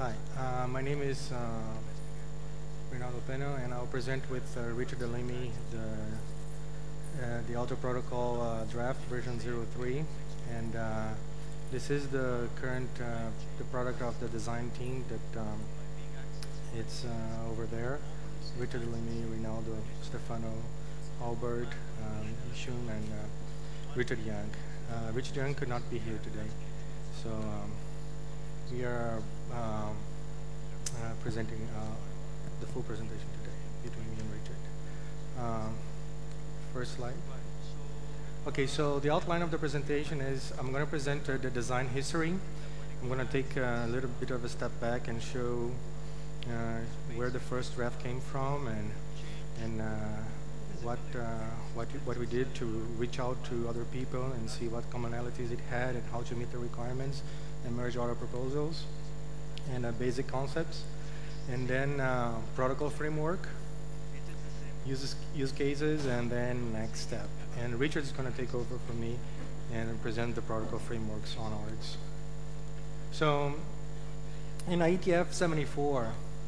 Hi, my name is Rinaldo Peno, and I'll present with Richard Delemy the Alto Protocol draft version 03. And this is the current the product of the design team that it's over there. Richard Delemy, Rinaldo, Stefano, Albert, Yishun, and Richard Young. Richard Young could not be here today, so we are presenting the full presentation today between me and Richard. First slide. Okay, so the outline of the presentation is I'm going to present the design history. I'm going to take a little bit of a step back and show where the first draft came from and what we did to reach out to other people and see what commonalities it had and how to meet the requirements and merge other proposals and basic concepts, and then protocol framework, use cases, and then next step. And Richard is going to take over from me and present the protocol frameworks onwards. So in IETF 74,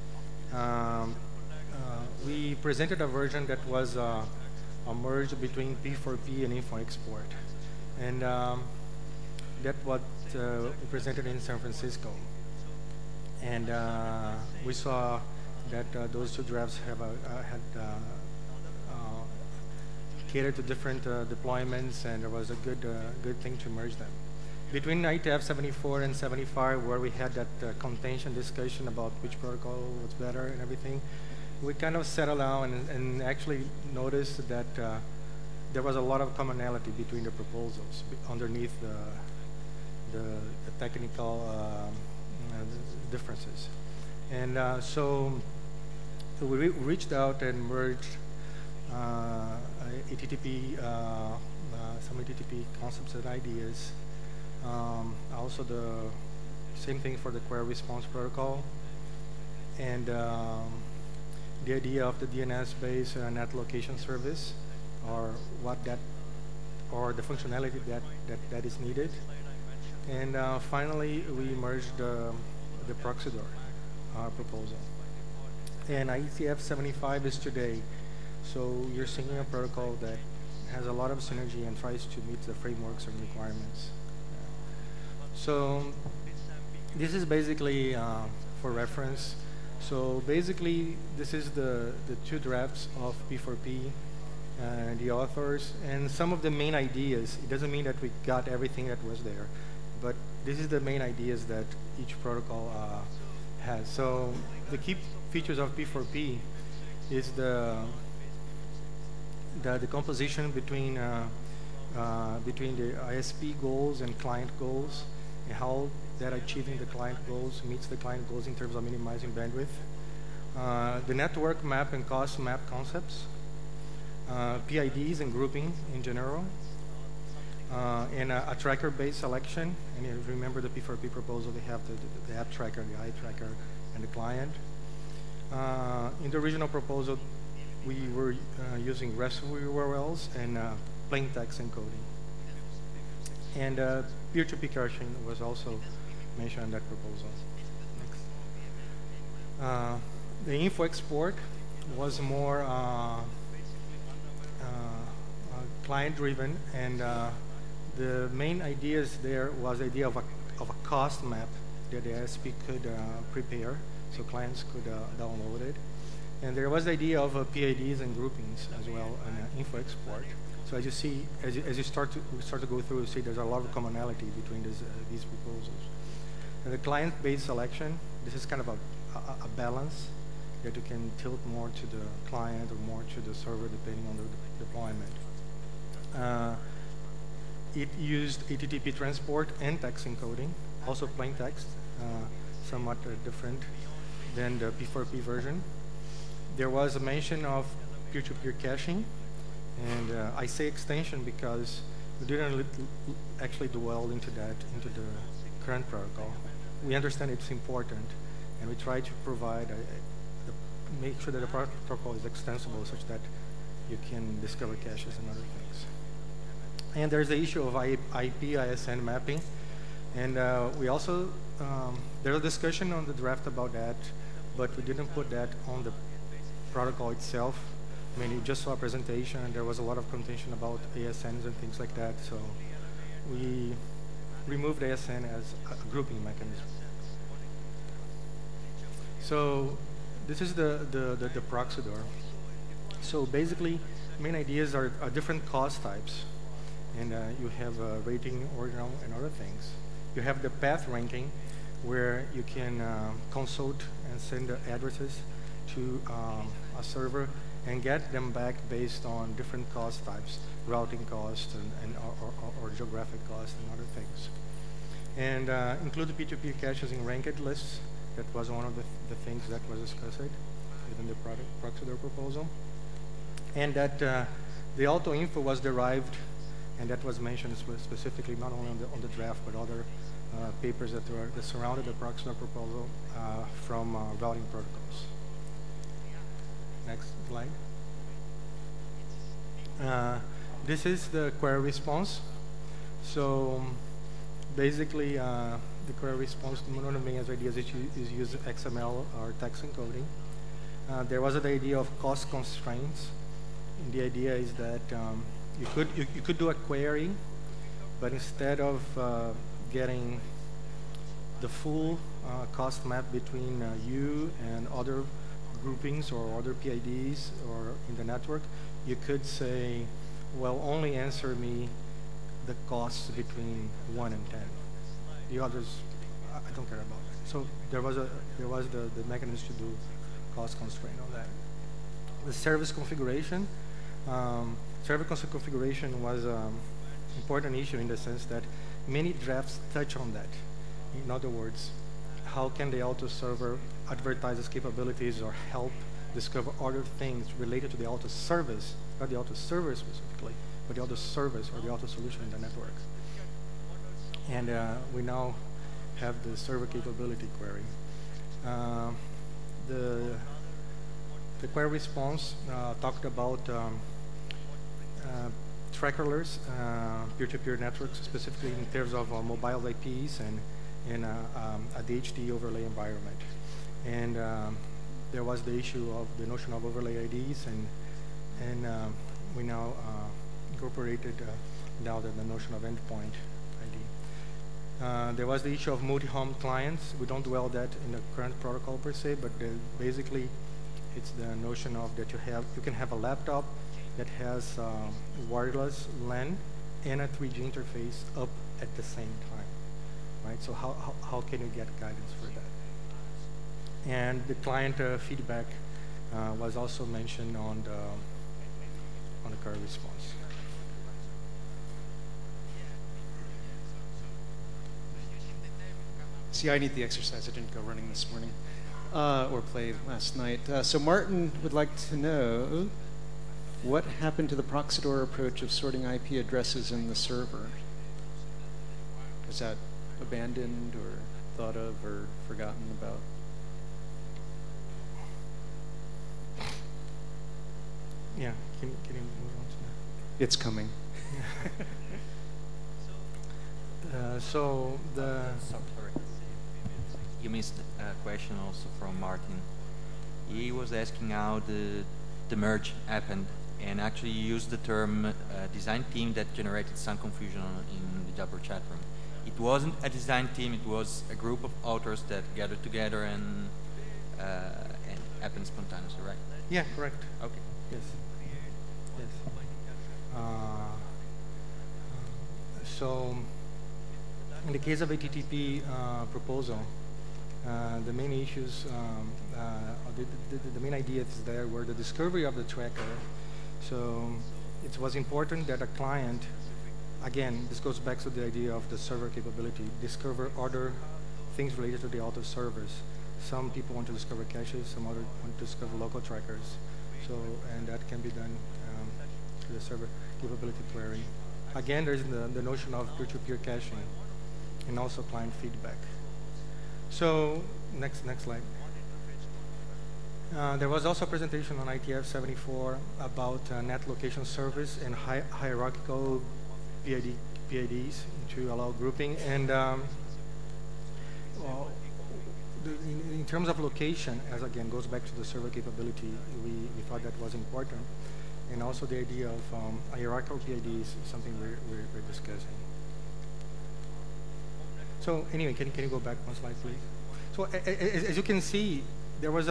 we presented a version that was a merge between P4P and info export, and that's what we presented in San Francisco. And we saw that those two drafts have had catered to different deployments, and there was a good thing to merge them. Between IETF 74 and 75, where we had that contention discussion about which protocol was better and everything, we kind of settled down and actually noticed that there was a lot of commonality between the proposals underneath the technical differences. And so we reached out and merged HTTP, some HTTP concepts and ideas. Also the same thing for the query response protocol, and the idea of the DNS-based net location service, or or the functionality that is needed. And finally, we merged the Proxydor proposal. And IETF 75 is today. So you're seeing a protocol that has a lot of synergy and tries to meet the frameworks and requirements. So this is basically for reference. So basically, this is the two drafts of P4P, the authors, and some of the main ideas. It doesn't mean that we got everything that was there, but this is the main ideas that each protocol has. So the key features of P4P is the composition between the ISP goals and client goals, and how that achieving the client goals meets the client goals in terms of minimizing bandwidth. The network map and cost map concepts, PIDs and grouping in general, and a tracker-based selection. And you remember the P4P proposal, they have the app tracker, the eye tracker, and the client. In the original proposal, we were using RESTful URLs and plain text encoding. And peer-to-peer caching was also mentioned in that proposal. Next. The info export was more client-driven, and the main ideas there was the idea of a cost map that the ISP could prepare, so clients could download it. And there was the idea of PIDs and groupings as well in info export. So as you see, as you start to go through, you see there's a lot of commonality between these proposals. And the client-based selection, this is kind of a balance that you can tilt more to the client or more to the server depending on the deployment. It used HTTP transport and text encoding, also plain text, somewhat different than the P4P version. There was a mention of peer-to-peer caching, and I say extension because we didn't actually dwell into the current protocol. We understand it's important, and we try to provide make sure that the protocol is extensible such that you can discover caches and other things. And there's the issue of IP ISN mapping, and we also there's a discussion on the draft about that, but we didn't put that on the protocol itself. I mean, you just saw a presentation, and there was a lot of contention about ASNs and things like that, so we removed ASN as a grouping mechanism. So this is the Proxydor. So basically, main ideas are different cost types, and you have rating, ordinal, and other things. You have the path ranking, where you can consult and send the addresses to a server and get them back based on different cost types, routing cost or geographic cost and other things. And include the P2P caches in ranked lists. That was one of the things that was discussed within the Proxydor proposal. And that the auto info was derived, and that was mentioned specifically not only on the draft, but other papers that surrounded the Proxydor proposal from routing protocols. Next slide. This is the query response. So basically, the query response, one of the main ideas is use XML or text encoding. There was the idea of cost constraints. And the idea is that you could do a query, but instead of getting the full cost map between you and other groupings or other PIDs or in the network, you could say, well, only answer me the costs between 1 and 10. The others, I don't care about. So there was the mechanism to do cost constraint on that. The service configuration. Service configuration was an important issue in the sense that many drafts touch on that. In other words, how can the auto server advertise its capabilities or help discover other things related to the auto service, not the auto server specifically, but the auto service or the auto solution in the network. And we now have the server capability query. The query response talked about trackerless peer-to-peer networks, specifically in terms of mobile IPs and in a DHT overlay environment. And there was the issue of the notion of overlay IDs, and we now incorporated now the notion of endpoint ID. There was the issue of multi-home clients. We don't dwell that in the current protocol per se, but basically it's the notion of that you can have a laptop that has wireless LAN and a 3G interface up at the same time, right? So how can you get guidance for that? And the client feedback was also mentioned on the query response. See, I need the exercise. I didn't go running this morning or play last night. So Martin would like to know what happened to the Proxydor approach of sorting IP addresses in the server? Was that abandoned or thought of or forgotten about? Yeah, can you move on to that? It's coming. So the... Sorry. You missed a question also from Martin. He was asking how the merge happened, and actually used the term design team that generated some confusion in the Jabber chat room. It wasn't a design team, it was a group of authors that gathered together and happened spontaneously, right? Yeah, correct. Okay. Yes. Yes. So, in the case of a TTP proposal, the main issues, the main ideas there were the discovery of the tracker. So it was important that a client, again, this goes back to the idea of the server capability, discover other things related to the auto servers. Some people want to discover caches, some others want to discover local trackers. So, and that can be done through the server capability query. Again, there's the notion of peer-to-peer caching and also client feedback. So, next slide. There was also a presentation on IETF 74 about net location service and hierarchical PIDs to allow grouping. And in terms of location, as again goes back to the server capability, we thought that was important, and also the idea of a hierarchical PID is something we're discussing. So anyway, can you go back one slide, please? So as you can see, there was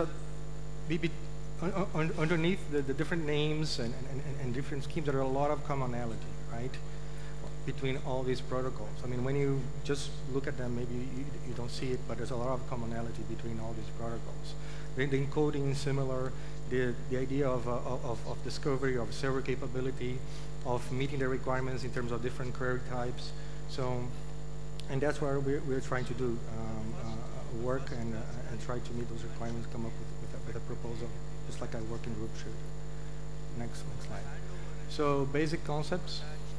underneath the different names and different schemes, there are a lot of commonality, right, between all these protocols. I mean, when you just look at them, maybe you don't see it, but there's a lot of commonality between all these protocols. The encoding is similar, the idea of discovery, of server capability, of meeting the requirements in terms of different query types. So, and that's where we're trying to do work and try to meet those requirements, come up with a proposal, just like I work in group shoot. Next slide. So basic concepts.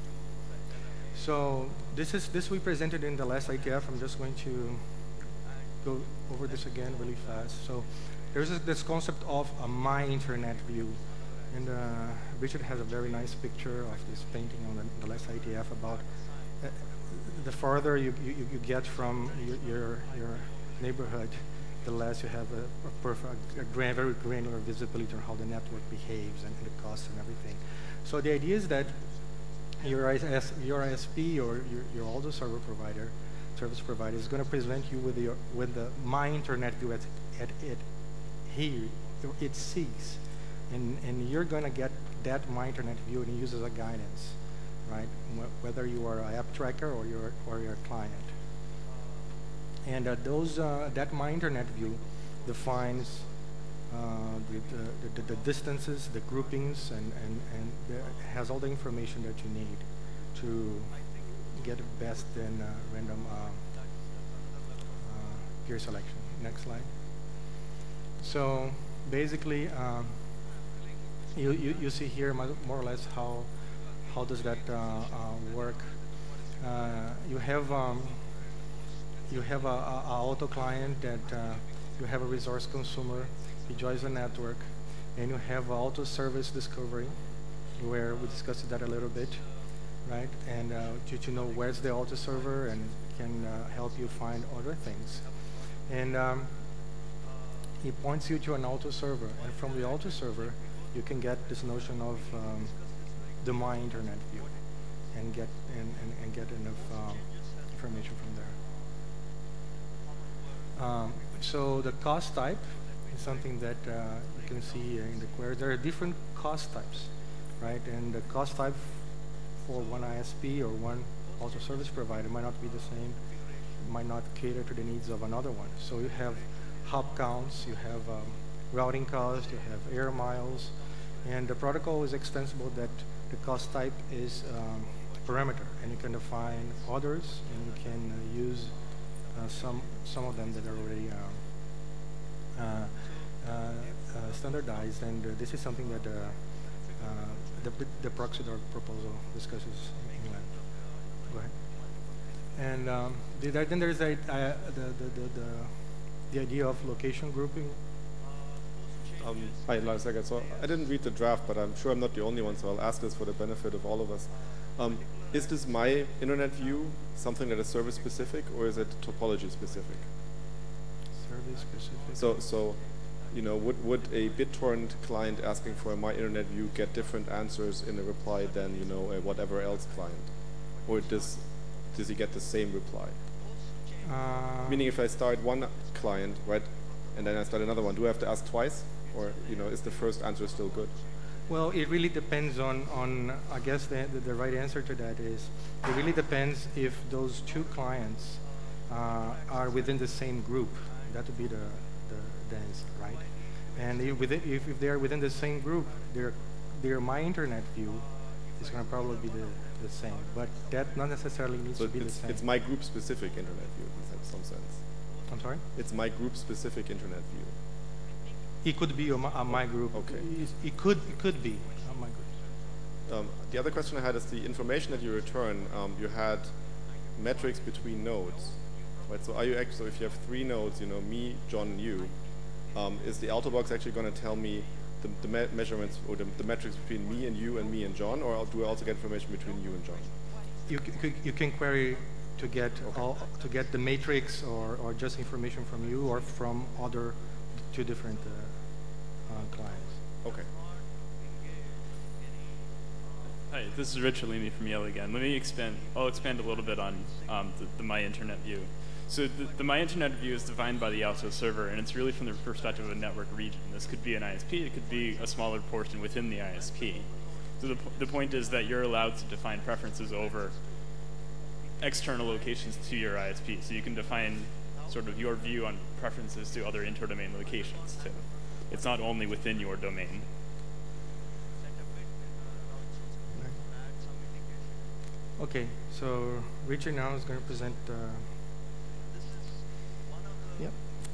So this we presented in the last ITF. I'm just going to go over this again really fast. So there's this concept of a My Internet view. And Richard has a very nice picture of this painting on the last ITF about the farther you get from your neighborhood, the less you have a very granular visibility on how the network behaves and the costs and everything. So the idea is that your ISP or your Alto service provider is going to present you with the My Internet view it sees, and you're going to get that My Internet view and use as a guidance, right? Whether you are an app tracker or you're a client. And that My Internet view defines the distances, the groupings, and has all the information that you need to get best in random peer selection. Next slide. So basically, you see here more or less how does that work. You have a auto client that you have a resource consumer, he joins a network, and you have auto service discovery, where we discussed that a little bit, right? And to know where's the auto server and can help you find other things. And it points you to an auto server, and from the auto server, you can get this notion of the My Internet view, and get enough information from there. So the cost type is something that you can see in the query. There are different cost types, right? And the cost type for one ISP or one auto service provider might not be the same, might not cater to the needs of another one. So you have hop counts, you have routing costs, you have air miles, and the protocol is extensible that the cost type is parameter, and you can define others, and you can use some of them that are already standardized, and this is something that the Proxidor proposal discusses in England. Go ahead. And then there's the idea of location grouping. Hi, Lars Eggert. So I didn't read the draft, but I'm sure I'm not the only one, so I'll ask this for the benefit of all of us. Is this My Internet view something that is service specific, or is it topology specific? Service specific. So you know, would a BitTorrent client asking for a My Internet view get different answers in a reply than, you know, a whatever else client, or does he get the same reply? Meaning, if I start one client, right, and then I start another one, do I have to ask twice, or, you know, is the first answer still good? Well, it really depends on I guess the right answer to that is, it really depends if those two clients are within the same group. That would be the answer, right? And if they're within the same group, their My Internet view is going to probably be the same. But that not necessarily needs to be the same. It's my group specific Internet view in some sense. I'm sorry? It's my group specific Internet view. It could be a my group. Okay. It could be a my group. The other question I had is the information that you return. You had metrics between nodes, right? So are you actually, so if you have three nodes, you know, me, John, and you, is the Altobox actually going to tell me the measurements or the metrics between me and you and me and John, or do I also get information between you and John? You can query to get the matrix or just information from you or from other two different clients. Okay. Hi, this is Rich Alimi from Yale again. I'll expand a little bit on the My Internet view. So the My Internet view is defined by the Alto server, and it's really from the perspective of a network region. This could be an ISP, it could be a smaller portion within the ISP. So the point is that you're allowed to define preferences over external locations to your ISP. So you can define sort of your view on preferences to other inter-domain locations too. It's not only within your domain. Okay, so Richard now is going to present. Yep.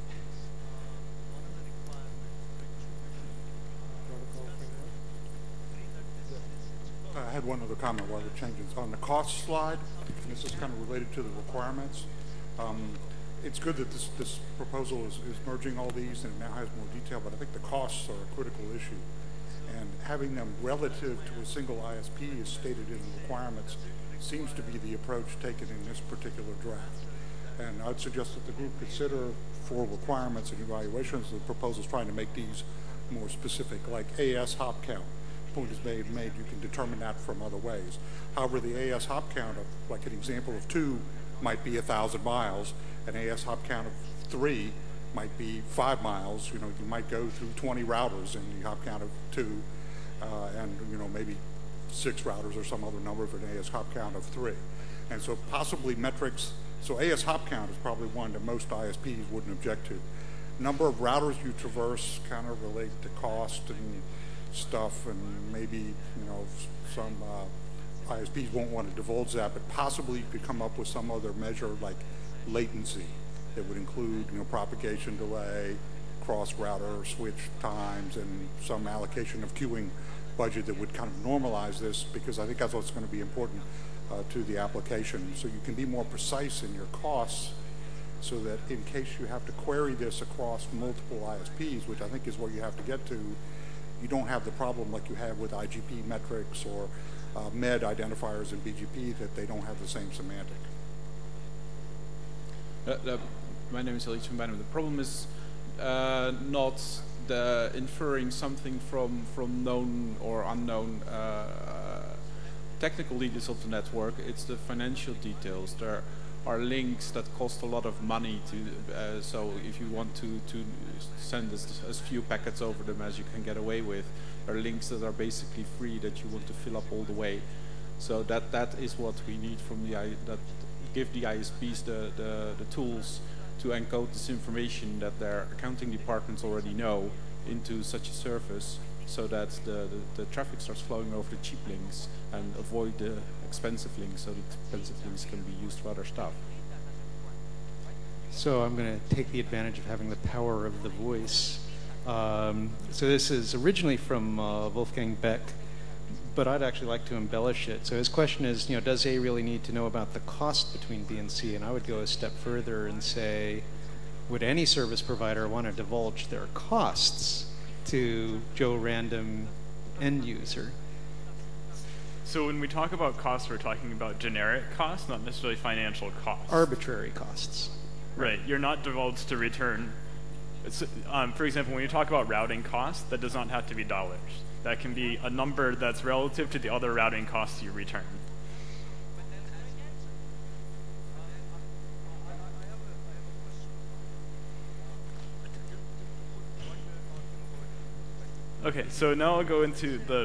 I had one other comment while we're changing. On the cost slide, and this is kind of related to the requirements. It's good that this proposal is merging all these and it now has more detail, but I think the costs are a critical issue. And having them relative to a single ISP as stated in the requirements seems to be the approach taken in this particular draft. And I'd suggest that the group consider for requirements and evaluations, the proposal's trying to make these more specific, like AS hop count. Point is made, you can determine that from other ways. However, the AS hop count of, like an example of 2 might be 1,000 miles, an AS hop count of 3 might be 5 miles. You know, you might go through 20 routers in the hop count of 2, and you know, maybe 6 routers or some other number for an AS hop count of 3. And so possibly metrics, so AS hop count is probably one that most ISPs wouldn't object to. Number of routers you traverse kind of relate to cost and stuff, and maybe, you know, some ISPs won't want to divulge that, but possibly you could come up with some other measure like latency that would include, you know, propagation delay, cross router switch times, and some allocation of queuing budget that would kind of normalize this, because I think that's what's going to be important to the application. So you can be more precise in your costs so that in case you have to query this across multiple ISPs, which I think is what you have to get to, you don't have the problem like you have with IGP metrics or MED identifiers in BGP, that they don't have the same semantic. My name is Elise van Bijnem. The problem is not the inferring something from known or unknown technical details of the network. It's the financial details. There are links that cost a lot of money to, so if you want to send as few packets over them as you can get away with, there are links that are basically free that you want to fill up all the way. So that is what we need from that give the ISPs the tools to encode this information that their accounting departments already know into such a service, so that the traffic starts flowing over the cheap links and avoid the expensive links, so the expensive links can be used for other stuff. So I'm going to take the advantage of having the power of the voice. So this is originally from Wolfgang Beck, but I'd actually like to embellish it. So his question is, you know, does A really need to know about the cost between B and C? And I would go a step further and say, would any service provider want to divulge their costs to Joe Random end user? So when we talk about costs, we're talking about generic costs, not necessarily financial costs. Arbitrary costs. Right. You're not divulged to return. For example, when you talk about routing costs, that does not have to be dollars. That can be a number that's relative to the other routing costs you return. Okay, so now I'll go into the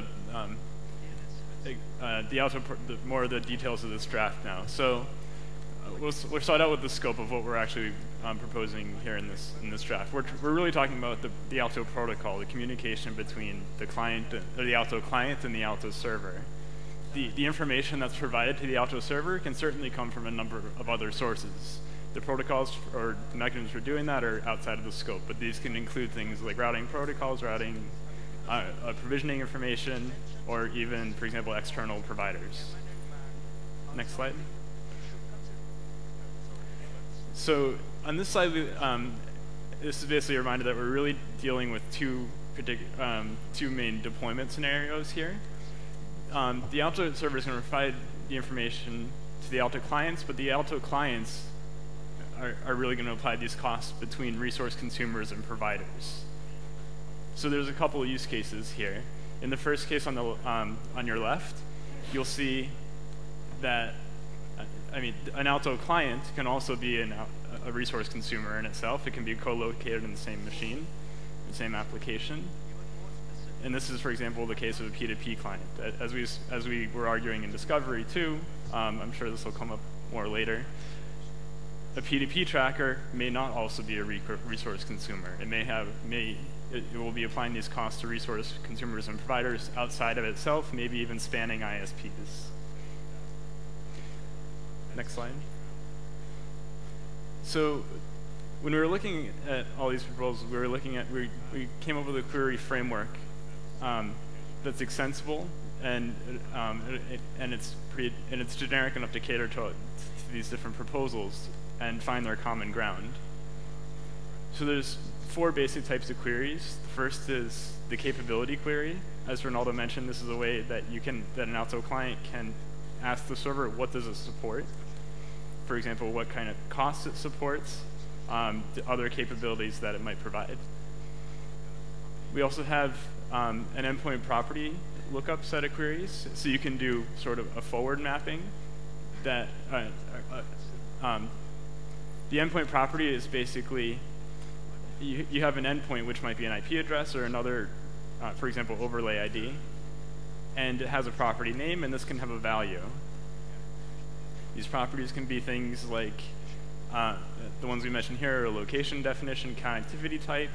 more of the details of this draft now. So we'll start out with the scope of what we're actually proposing here in this draft. We're really talking about the Alto protocol, the communication between the client, or the Alto client, and the Alto server. The information that's provided to the Alto server can certainly come from a number of other sources. The protocols or mechanisms for doing that are outside of the scope, but these can include things like routing protocols, routing provisioning information, or even, for example, external providers. Next slide. So on this slide, this is basically a reminder that we're really dealing with two main deployment scenarios here. The Alto server is going to provide the information to the Alto clients, but the Alto clients are really going to apply these costs between resource consumers and providers. So there's a couple of use cases here. In the first case on your left, you'll see that an Alto client can also be a resource consumer in itself. It can be co-located in the same machine, the same application. And this is, for example, the case of a P2P client. As we were arguing in Discovery too, I'm sure this will come up more later. A P2P tracker may not also be a resource consumer. It will be applying these costs to resource consumers and providers outside of itself, maybe even spanning ISPs. Next slide. So when we were looking at all these proposals, we came up with a query framework that's extensible and it's generic enough to cater to these different proposals and find their common ground. So there's 4 basic types of queries. The first is the capability query. As Ronaldo mentioned, this is a way that an Alto client can ask the server, what does it support? For example, what kind of costs it supports, the other capabilities that it might provide. We also have an endpoint property lookup set of queries. So you can do sort of a forward mapping that the endpoint property is basically you have an endpoint which might be an IP address or another, for example, overlay ID, and it has a property name, and this can have a value. These properties can be things like the ones we mentioned here: a location definition, connectivity type,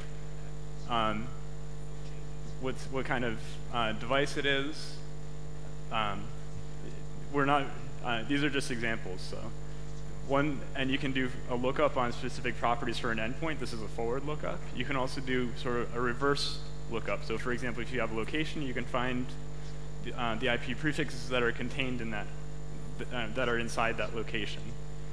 what kind of device it is. These are just examples. So and you can do a lookup on specific properties for an endpoint. This is a forward lookup. You can also do sort of a reverse lookup. So for example, if you have a location, you can find the IP prefixes that are contained in that are inside that location.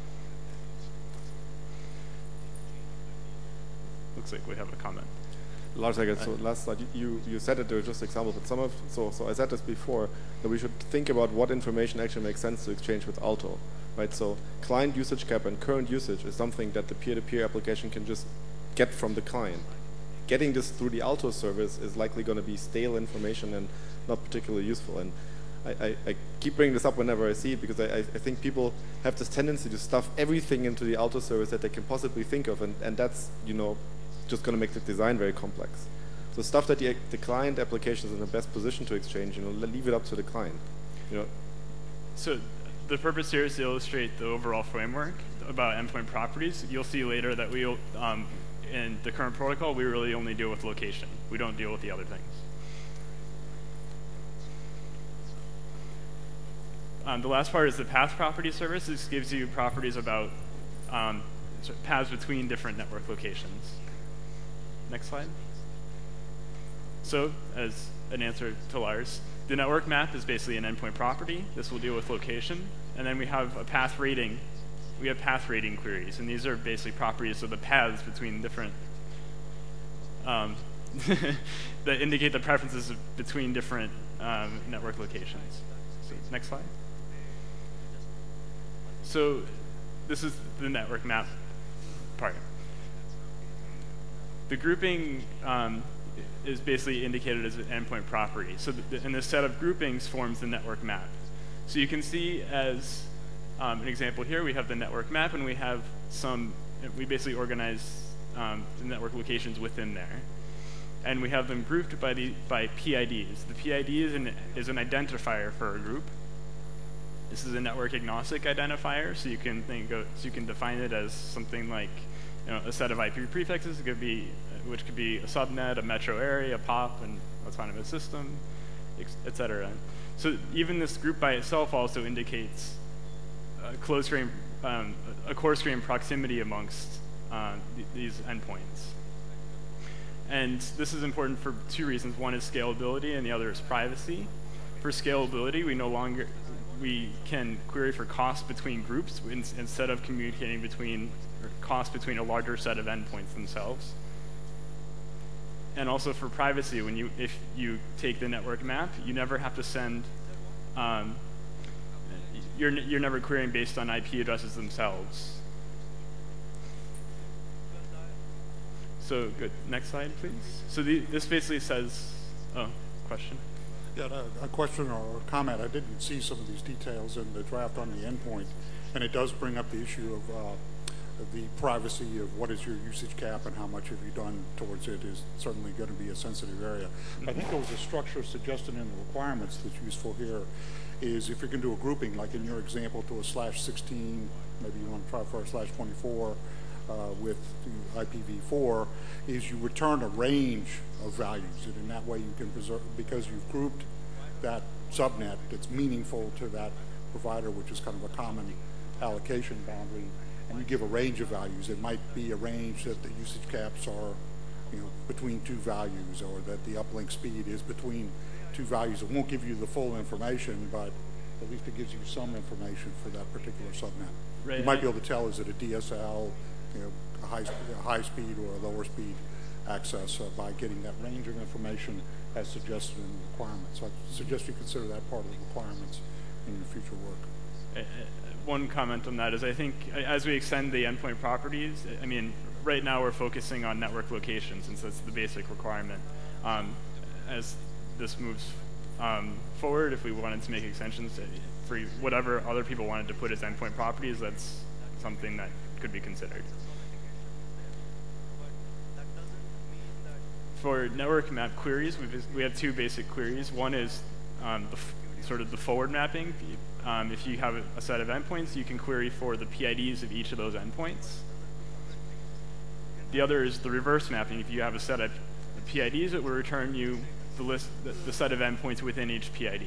Looks like we have a comment. Lars, so last slide, you said that there were just examples, but so I said this before, that we should think about what information actually makes sense to exchange with Alto, right? So client usage cap and current usage is something that the peer-to-peer application can just get from the client. Getting this through the Alto service is likely going to be stale information and not particularly useful. And I keep bringing this up whenever I see it, because I think people have this tendency to stuff everything into the Alto service that they can possibly think of, and that's, just going to make the design very complex. So stuff that the client application is in the best position to exchange, leave it up to the client. So the purpose here is to illustrate the overall framework about endpoint properties. You'll see later that in the current protocol, we really only deal with location. We don't deal with the other things. The last part is the path property service. This gives you properties about paths between different network locations. Next slide. So, as an answer to Lars, the network map is basically an endpoint property. This will deal with location. And then we have a path rating. We have path rating queries, and these are basically properties of the paths between different that indicate the preferences between different network locations. So, next slide. So this is the network map part. The grouping is basically indicated as an endpoint property. So and this set of groupings forms the network map. So you can see as an example here, we have the network map, and we basically organize the network locations within there. And we have them grouped by PIDs. The PID is an identifier for a group. This is a network agnostic identifier, so you can define it as something like a set of IP prefixes, which could be a subnet, a metro area, a POP, an autonomous system, etc. So even this group by itself also indicates a coarse grain proximity amongst these endpoints. And this is important for 2 reasons. One is scalability, and the other is privacy. For scalability, we can query for cost between groups instead of communicating cost between a larger set of endpoints themselves. And also for privacy, if you take the network map, you never have to send you're never querying based on IP addresses themselves. So good. Next slide, please. So this basically says, question. Yeah, a question or a comment. I didn't see some of these details in the draft on the endpoint, and it does bring up the issue of the privacy of what is your usage cap and how much have you done towards it is certainly going to be a sensitive area. I think there was a structure suggested in the requirements that's useful here is if you can do a grouping, like in your example to a /16, maybe you want to try for a /24 with IPv4, is you return a range of values, and in that way you can preserve, because you've grouped that subnet that's meaningful to that provider, which is kind of a common allocation boundary, and you give a range of values. It might be a range that the usage caps are, between two values, or that the uplink speed is between two values. It won't give you the full information, but at least it gives you some information for that particular subnet. Right. You might be able to tell, is it a DSL, a high speed or a lower speed access by getting that range of information as suggested in the requirements. So I suggest you consider that part of the requirements in your future work. One comment on that is I think as we extend the endpoint properties, I mean, right now we're focusing on network location since that's the basic requirement. As this moves forward, if we wanted to make extensions for whatever other people wanted to put as endpoint properties, that's something that could be considered. For network map queries, we have two basic queries. One is sort of the forward mapping. If you have a set of endpoints, you can query for the PIDs of each of those endpoints. The other is the reverse mapping. If you have a set of PIDs, it will return you the set of endpoints within each PID.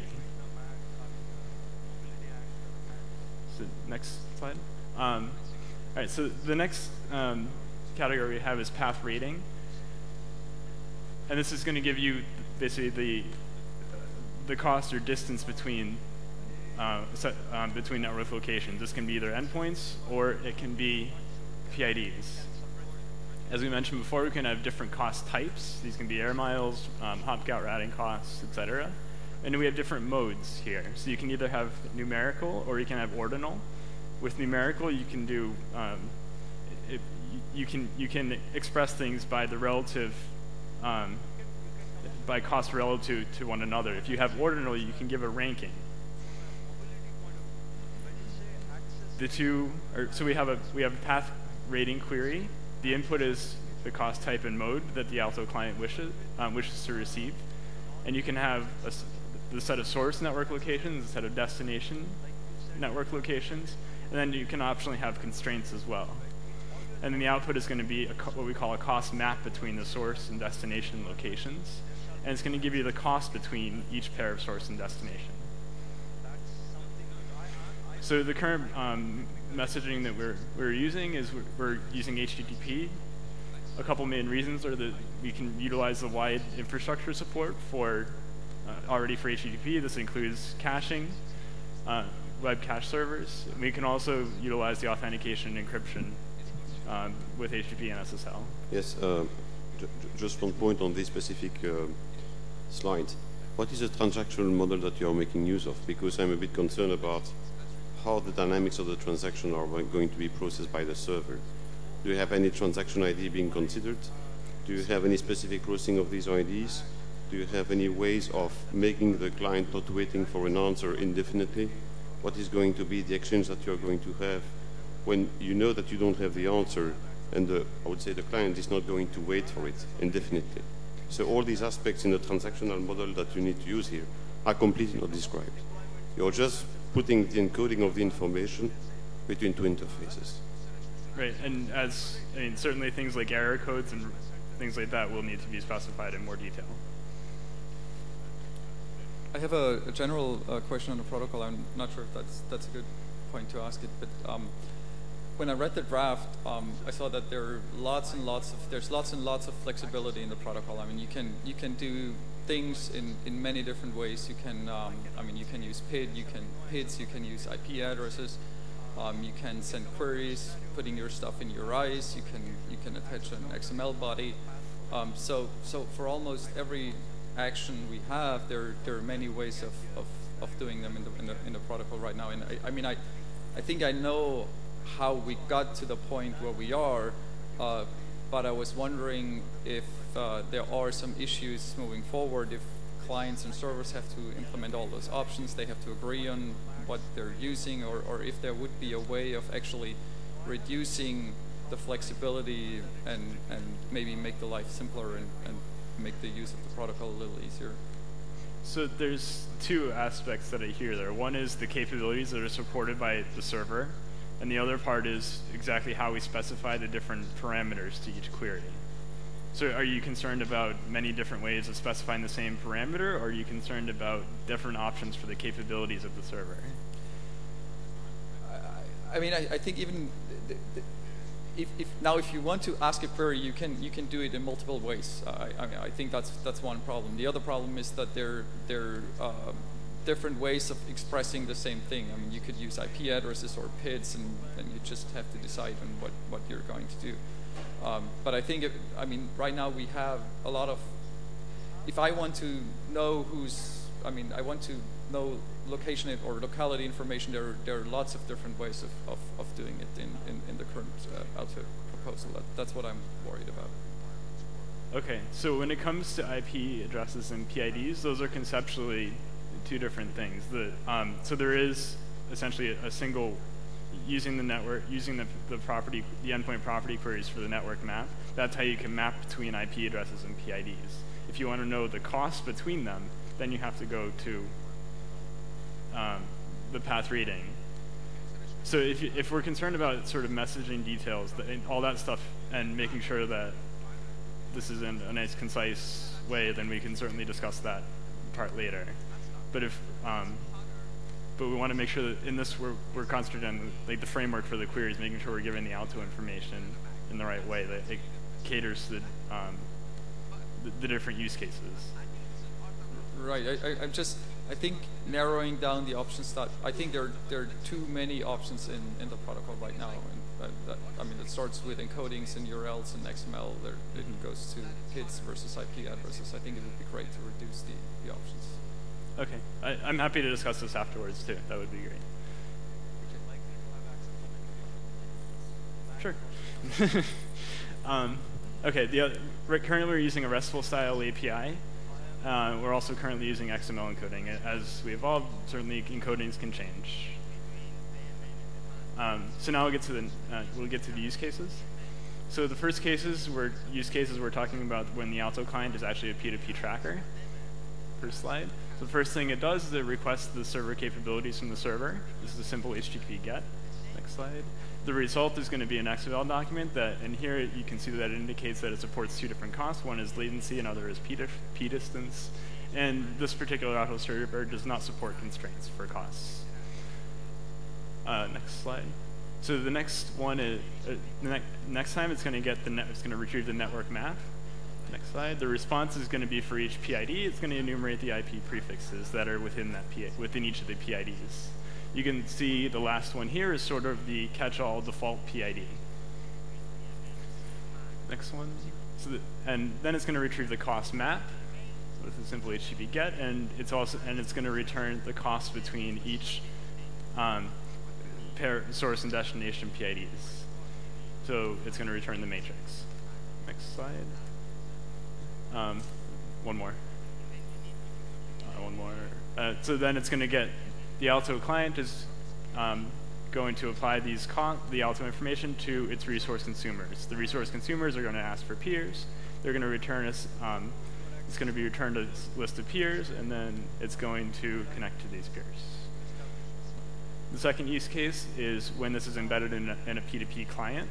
So next slide. All right, so the next category we have is path rating. And this is going to give you basically the cost or distance between between network locations. This can be either endpoints or it can be PIDs. As we mentioned before, we can have different cost types. These can be air miles, hop-out routing costs, etc. And we have different modes here. So you can either have numerical or you can have ordinal. With numerical, you can do you can express things by the relative by cost relative to one another. If you have ordinal, you can give a ranking. The two are, so we have a path rating query. The input is the cost type and mode that the Alto client wishes to receive, and you can have the set of source network locations, a set of destination network locations, and then you can optionally have constraints as well. And then the output is going to be what we call a cost map between the source and destination locations, and it's going to give you the cost between each pair of source and destination. So the current messaging that we're using is we're using HTTP. A couple main reasons are that we can utilize the wide infrastructure support for already for HTTP. This includes caching, web cache servers. We can also utilize the authentication and encryption with HTTP and SSL. Yes, just one point on this specific slide. What is the transactional model that you are making use of? Because I'm a bit concerned about how the dynamics of the transaction are going to be processed by the server. Do you have any transaction ID being considered? Do you have any specific routing of these IDs? Do you have any ways of making the client not waiting for an answer indefinitely? What is going to be the exchange that you're going to have when you know that you don't have the answer and I would say the client is not going to wait for it indefinitely? So all these aspects in the transactional model that you need to use here are completely not described. You're just putting the encoding of the information between two interfaces. Right, and certainly things like error codes and things like that will need to be specified in more detail. I have a general question on the protocol. I'm not sure if that's a good point to ask it, but when I read the draft, I saw that there's lots and lots of flexibility in the protocol. I mean, you can do things in many different ways. You can you can use PID, you can use IP addresses, you can send queries, putting your stuff in URIs. You can attach an XML body. So for almost every action we have, there are many ways of doing them in the protocol right now. And I mean, I think I know how we got to the point where we are, but I was wondering if there are some issues moving forward, if clients and servers have to implement all those options, they have to agree on what they're using, or if there would be a way of actually reducing the flexibility and maybe make the life simpler and make the use of the protocol a little easier. So there's two aspects that I hear there. One is the capabilities that are supported by the server, and the other part is exactly how we specify the different parameters to each query. So are you concerned about many different ways of specifying the same parameter, or are you concerned about different options for the capabilities of the server? I mean, I think even if you want to ask a query, you can do it in multiple ways. I think that's one problem. The other problem is that there are different ways of expressing the same thing. I mean, you could use IP addresses or PIDs, and you just have to decide on what you're going to do. But I think, right now we have a lot of, if I want to know I want to know location or locality information, there are lots of different ways of doing it in the current Alto proposal. That's what I'm worried about. Okay, so when it comes to IP addresses and PIDs, those are conceptually two different things. So there is essentially a single, using the network, using the endpoint property queries for the network map. That's how you can map between IP addresses and PIDs. If you want to know the cost between them, then you have to go to the path reading. So if we're concerned about sort of messaging details, all that stuff, and making sure that this is in a nice, concise way, then we can certainly discuss that part later. But but we want to make sure that in this we're concentrating on the framework for the queries, making sure we're giving the Alto information in the right way, that it caters to the different use cases. Right. I think narrowing down the options, that I think there are too many options in the protocol right now. And it starts with encodings and URLs and XML. It goes to PIDs versus IP addresses. I think it would be great to reduce the options. Okay. I'm happy to discuss this afterwards too. That would be great. Sure. Okay. Currently we're using a RESTful style API. We're also currently using XML encoding. As we evolve, certainly encodings can change. So now we'll get to the use cases. So the first use cases we're talking about when the Alto client is actually a P2P tracker. First slide. So the first thing it does is it requests the server capabilities from the server. This is a simple HTTP GET. Next slide. The result is going to be an XML document and here you can see that it indicates that it supports two different costs. One is latency, another is P distance. And this particular Alto server does not support constraints for costs. Next slide. So the next one is next time it's going to retrieve the network map. Next slide. The response is going to be for each PID. It's going to enumerate the IP prefixes that are within each of the PIDs. You can see the last one here is sort of the catch-all default PID. Next one. And then it's going to retrieve the cost map with a simple HTTP GET, and it's going to return the cost between each pair source and destination PIDs. So it's going to return the matrix. Next slide. One more. One more. So then it's going to get the Alto client is going to apply the Alto information to its resource consumers. The resource consumers are going to ask for peers. They're going to return it's going to be returned a list of peers, and then it's going to connect to these peers. The second use case is when this is embedded in a P2P client.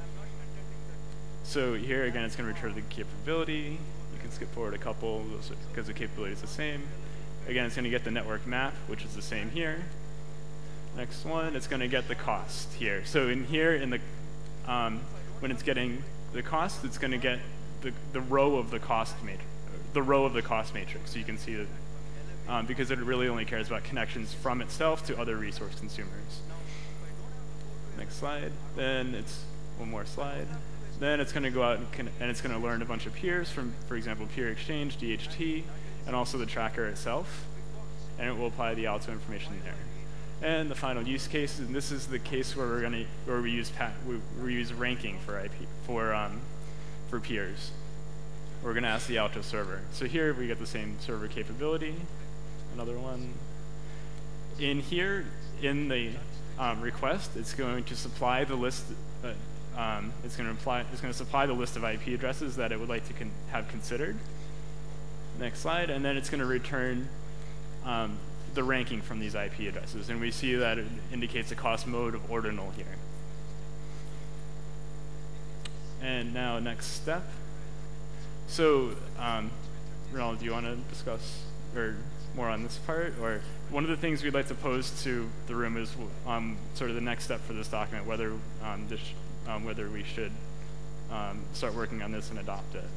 So here again, it's going to return the capability. You can skip forward a couple because the capability is the same. Again, it's going to get the network map, which is the same here. Next one, it's going to get the cost here. So in here, when it's getting the cost, it's going to get the row of the cost matrix. So you can see that because it really only cares about connections from itself to other resource consumers. Next slide. Then it's one more slide. Then it's going to go out and it's going to learn a bunch of peers from, for example, Peer Exchange, DHT, and also the tracker itself. and it will apply the Alto information there. And the final use case, and this is the case where we use ranking for IP for peers. We're going to ask the Alto server. So here we get the same server capability. Another one. In here, in the request, it's going to supply the list. It's going to supply the list of IP addresses that it would like to have considered. Next slide, and then it's going to return the ranking from these IP addresses, and we see that it indicates a cost mode of ordinal here. And now, next step. So, Ronald, do you want to discuss more on this part? Or one of the things we'd like to pose to the room is sort of the next step for this document, whether whether we should start working on this and adopt it.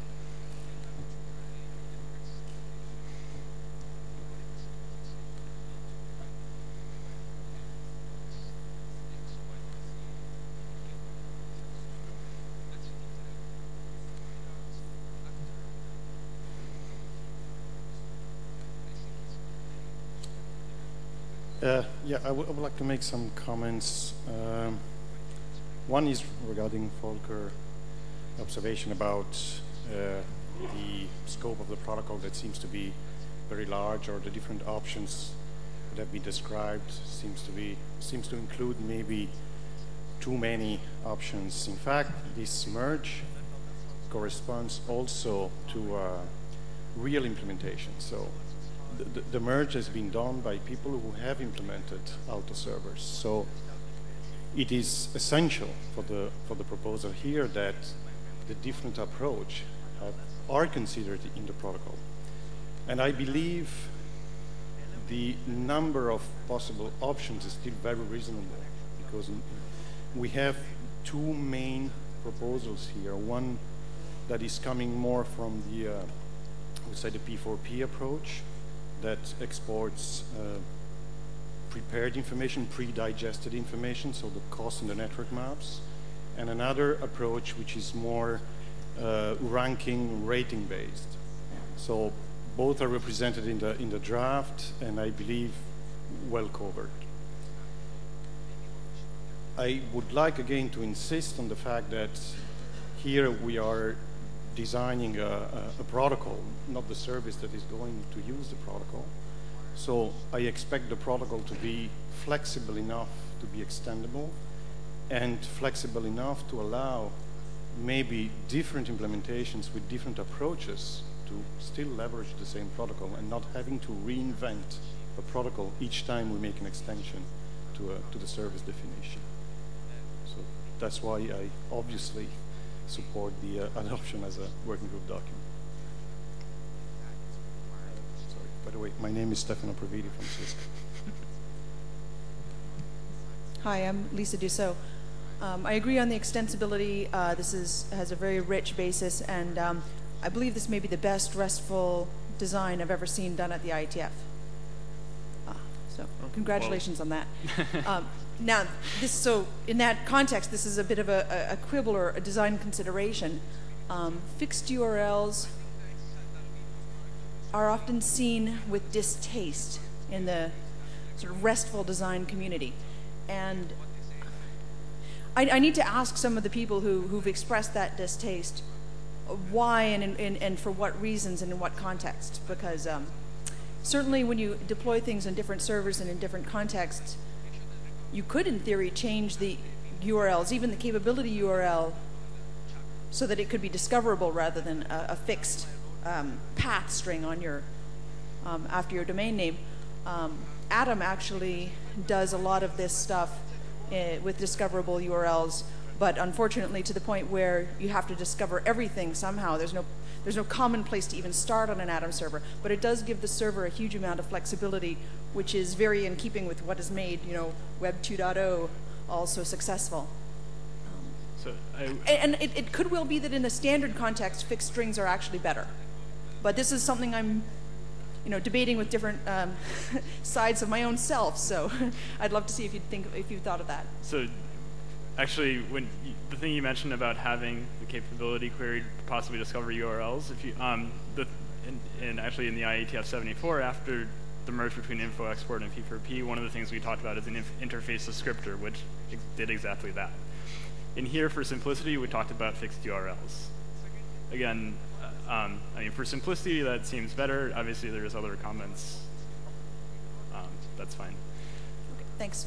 Yeah, I would like to make some comments. One is regarding Volker's observation about the scope of the protocol that seems to be very large, or the different options that have been described seems to include maybe too many options. In fact, this merge corresponds also to real implementation. So the merge has been done by people who have implemented Alto servers. So it is essential for the proposal here that the different approach are considered in the protocol. And I believe the number of possible options is still very reasonable, because we have two main proposals here. One that is coming more from the, I would say, the P4P approach, that exports prepared information, pre-digested information, so the cost and the network maps, and another approach which is more ranking, rating based. So both are represented in the draft, and I believe well covered. I would like again to insist on the fact that here we are designing a protocol, not the service that is going to use the protocol. So I expect the protocol to be flexible enough to be extendable, and flexible enough to allow maybe different implementations with different approaches to still leverage the same protocol, and not having to reinvent a protocol each time we make an extension to the service definition. So that's why I obviously support the adoption as a working group document. Sorry, by the way, my name is Stefano Providi from Cisco. Hi, I'm Lisa Dussault. I agree on the extensibility. This has a very rich basis, and I believe this may be the best RESTful design I've ever seen done at the IETF. So congratulations on that. Now, so in that context, this is a bit of a quibble or a design consideration. Fixed URLs are often seen with distaste in the sort of RESTful design community. And I need to ask some of the people who've expressed that distaste why and for what reasons and in what context. Because certainly when you deploy things on different servers and in different contexts, you could, in theory, change the URLs, even the capability URL, so that it could be discoverable rather than a fixed path string on your after your domain name. Atom actually does a lot of this stuff with discoverable URLs, but unfortunately to the point where you have to discover everything somehow. There's no common place to even start on an Atom server, but it does give the server a huge amount of flexibility, which is very in keeping with what has made Web 2.0 also successful. And it could well be that in the standard context, fixed strings are actually better, but this is something I'm debating with different sides of my own self. So I'd love to see if you thought of that. So actually, the thing you mentioned about having the capability query to possibly discover URLs, if you and actually in the IETF 74, after the merge between info export and P4P, one of the things we talked about is an interface descriptor, which did exactly that. In here, for simplicity, we talked about fixed URLs. Again, I mean, for simplicity, that seems better. Obviously, there's other comments. That's fine. Okay, thanks.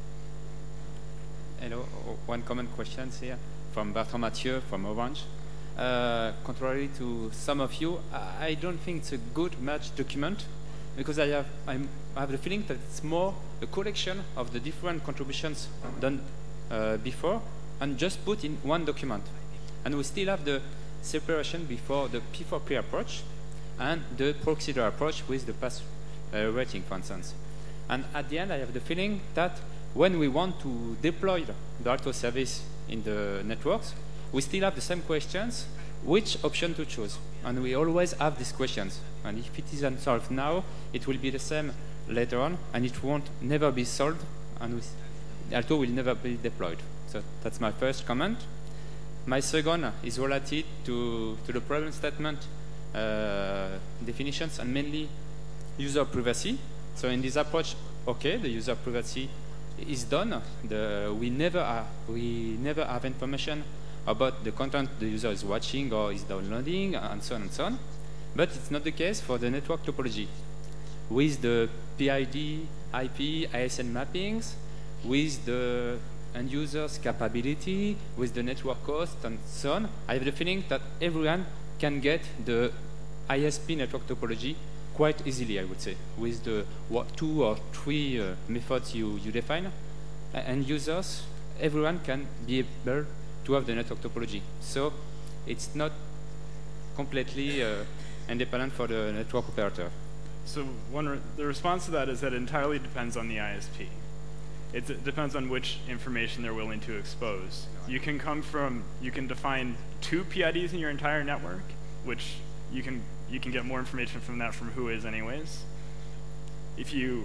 Hello, one comment questions here from Bertrand Mathieu from Orange. Contrary to some of you, I don't think it's a good merge document because I have the feeling that it's more a collection of the different contributions done before and just put in one document. And we still have the separation before the P4P approach and the proxy approach with the pass rating, for instance. And at the end, I have the feeling that when we want to deploy the Alto service in the networks, we still have the same questions, which option to choose. And we always have these questions. And if it isn't solved now, it will be the same later on, and it won't never be solved, and Alto will never be deployed. So that's my first comment. My second is related to the problem statement definitions and mainly user privacy. So in this approach, okay, the user privacy is done. We never have information about the content the user is watching or is downloading, and so on and so on. But it's not the case for the network topology. With the PID, IP, ISN mappings, with the end user's capability, with the network cost, and so on, I have the feeling that everyone can get the ISP network topology quite easily, I would say, with the 2 or 3 methods you define. And users, everyone can be able to have the network topology. So it's not completely independent for the network operator. So the response to that is that it entirely depends on the ISP. It depends on which information they're willing to expose. You can define 2 PIDs in your entire network, which you can get more information from that from WHOIS anyways. If you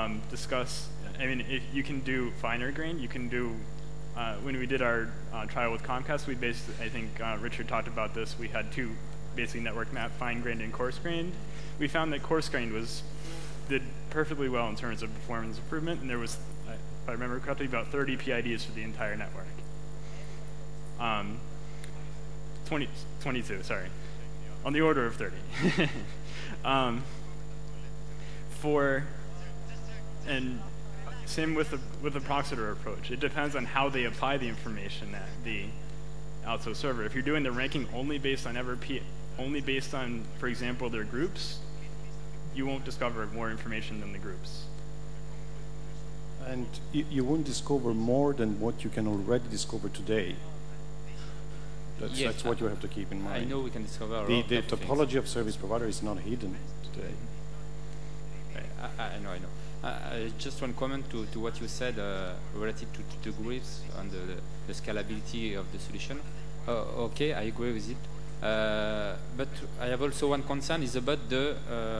if you can do finer grained, you can do, when we did our trial with Comcast, we basically, I think Richard talked about this, we had 2 basically network map, fine grained and coarse grained. We found that coarse grained did perfectly well in terms of performance improvement, and there was, if I remember correctly, about 30 PIDs for the entire network. 22, sorry. On the order of 30. And same with the Proxiter approach. It depends on how they apply the information at the Alto server. If you're doing the ranking only based on, for example, their groups, you won't discover more information than the groups. And you won't discover more than what you can already discover today. That's what you have to keep in mind. I know we can discover a lot the of topology things. of service provider is not hidden today. I know. Just one comment to what you said related to the grids and the scalability of the solution. Okay, I agree with it. But I have also one concern is about the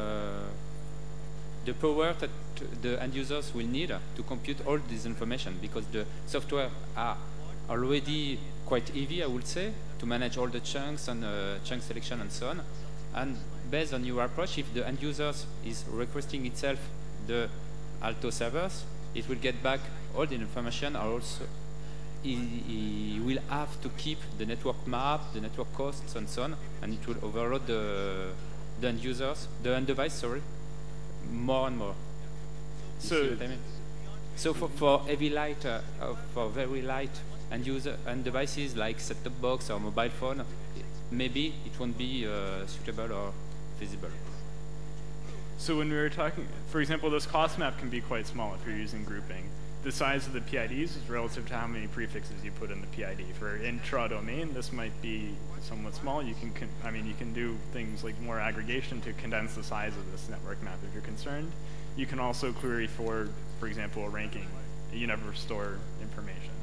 power that the end users will need to compute all this information, because the software are already quite heavy, I would say, to manage all the chunks and chunk selection and so on. And based on your approach, if the end users is requesting itself the Alto servers, it will get back all the information. Also, he will have to keep the network map, the network costs, and so on, and it will overload the end users, the end device, sorry, more and more. You see what I mean? So for heavy light, for very light end user and devices like set-top box or mobile phone, maybe it won't be suitable or feasible. So when we were talking, for example, this cost map can be quite small if you're using grouping. The size of the PIDs is relative to how many prefixes you put in the PID. For intra-domain, this might be somewhat small. You can do things like more aggregation to condense the size of this network map if you're concerned. You can also query for example, a ranking. You never store information,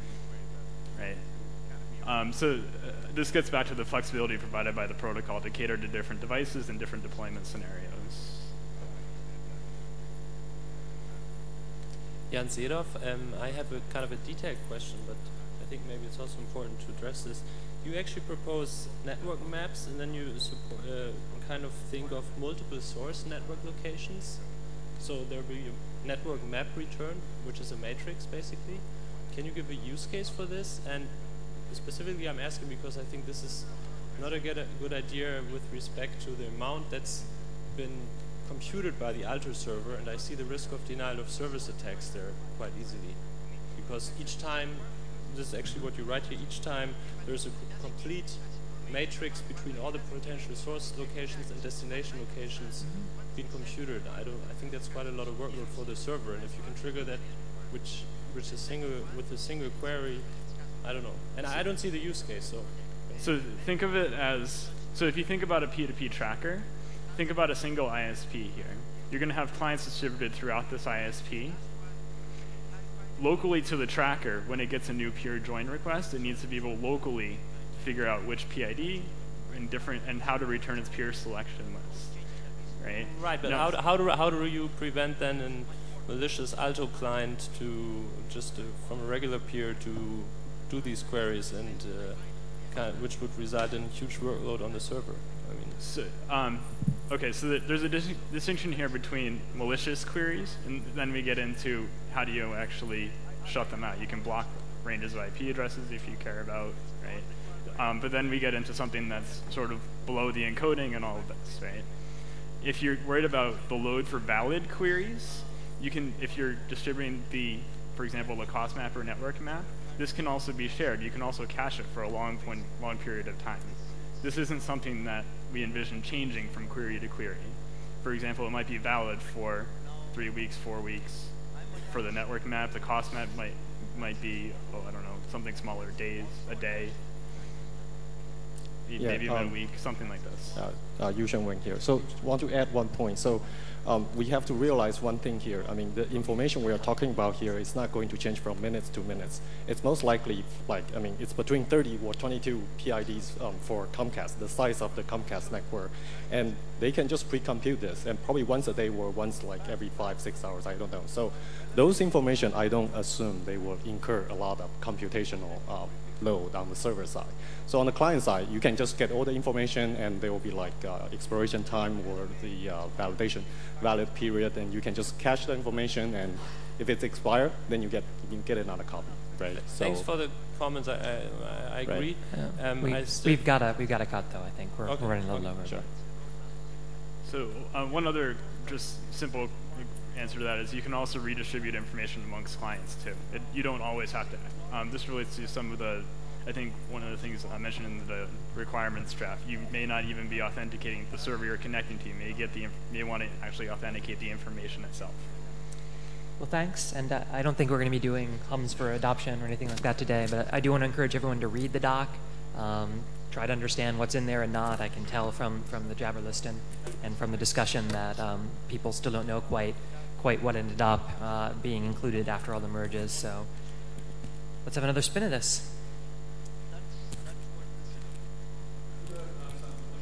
right? This gets back to the flexibility provided by the protocol to cater to different devices and different deployment scenarios. Jan Seedorf, I have a kind of a detailed question, but I think maybe it's also important to address this. You actually propose network maps, and then you kind of think of multiple source network locations. So there will be a network map return, which is a matrix basically. Can you give a use case for this? And specifically I'm asking because I think this is not a good idea with respect to the amount that's been computed by the Alto server, and I see the risk of denial of service attacks there quite easily. Because each time, this is actually what you write here, each time there's a complete matrix between all the potential source locations and destination locations being computed. I think that's quite a lot of workload for the server, and if you can trigger that with a single query, I don't know. And I don't see the use case, So think of it as, so if you think about a P2P tracker, think about a single ISP here. You're going to have clients distributed throughout this ISP. Locally to the tracker, when it gets a new peer join request, it needs to be able to locally figure out which PID and how to return its peer selection list, right? Right, but how do you prevent then a malicious Alto client to just from a regular peer to do these queries and which would result in huge workload on the server? I mean, so, okay, so there's a distinction here between malicious queries, and then we get into how do you actually shut them out. You can block ranges of IP addresses if you care about, right? But then we get into something that's sort of below the encoding and all of this, right? If you're worried about the load for valid queries, you can, if you're distributing for example, the cost map or network map, this can also be shared. You can also cache it for a long period of time. This isn't something that we envision changing from query to query. For example, it might be valid for 3 weeks, 4 weeks. For the network map, the cost map might be, I don't know, something smaller, days, a day, maybe even a week, something like this. Yu Shengwen here. So want to add one point. So we have to realize one thing here. I mean, the information we are talking about here is not going to change from minutes to minutes. It's most likely it's between 30 or 22 PIDs for Comcast, the size of the Comcast network. And they can just pre-compute this, and probably once a day or once every 5-6 hours, I don't know. So those information, I don't assume they will incur a lot of computational load on the server side. So on the client side, you can just get all the information, and there will be expiration time or the valid period, and you can just cache the information, and if it's expired, then you get another copy, right? So, thanks for the comments. I agree. Right. We've got to cut though. I think we're running a little over. Sure. So one other just simple answer to that is you can also redistribute information amongst clients too. You don't always have to. This relates to some of I think one of the things I mentioned in the requirements draft, you may not even be authenticating the server you're connecting to. You may want to actually authenticate the information itself. Well, thanks. And I don't think we're going to be doing hums for adoption or anything like that today, but I do want to encourage everyone to read the doc, try to understand what's in there and not. I can tell from the Jabber list and from the discussion that people still don't know quite what ended up being included after all the merges. So let's have another spin of this.